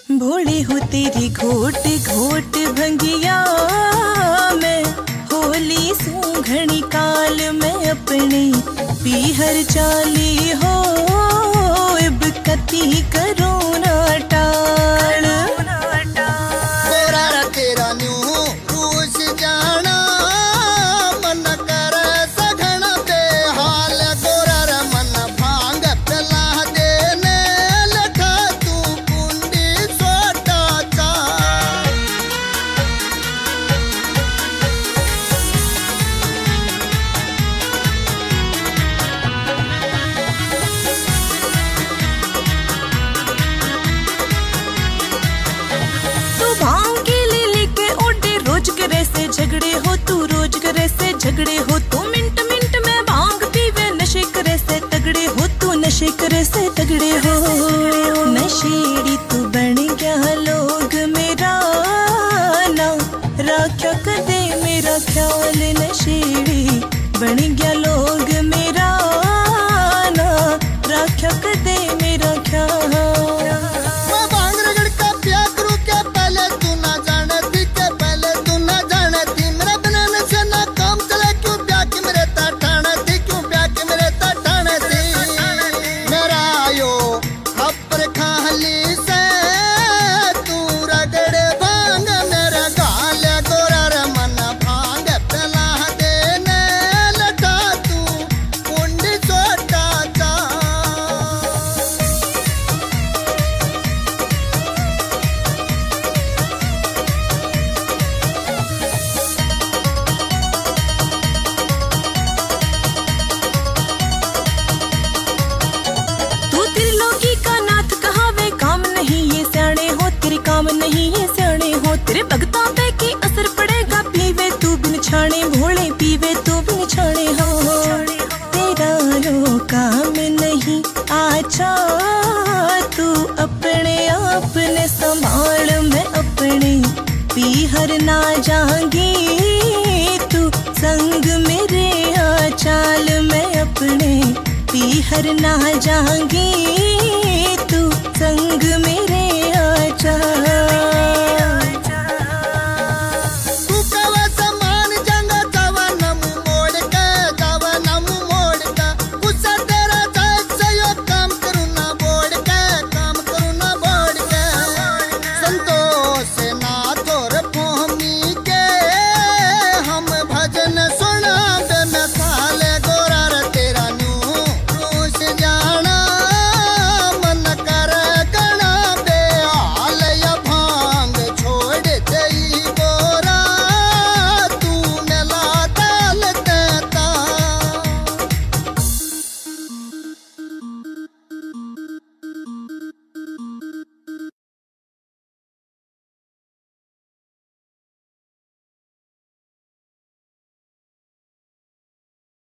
भोली हो तेरी घोट घोट भंगिया मैं, होली सूंघनी काल में अपने पीहर चाली हो, इब कती करो ना टाल। गोरा तेरा न्यू रूस जाना, मन कर सघन बेहाल। गोरा मन भांग पिला देने लखा, तू कुंडी सोटा चा। झगड़े हो तू रोज करे से झगड़े हो तू, मिनट मिनट में भांग पीवे, नशे करे से तगड़े हो तू, नशे करे से तगड़े हो। नशेड़ी तू बन गया लोग मेरा ना, राख्या कदे मेरा ख्याल। नशेड़ी बन गया लोग मेरा ना, राख्या कदे मेरा ख्याल। काम नहीं ये सियाने हो, तेरे भगता पे की असर पड़ेगा, पीवे तू बिन छाने भोले, पीवे तू बिन छाने हो। तेरा लो काम नहीं आचा, तू अपने आप ने संभाल, मैं अपने पीहर ना जाऊंगी, तू संग मेरे आ चाल। मैं अपने पीहर ना जाऊंगी, तू संग मेरे आ चाल।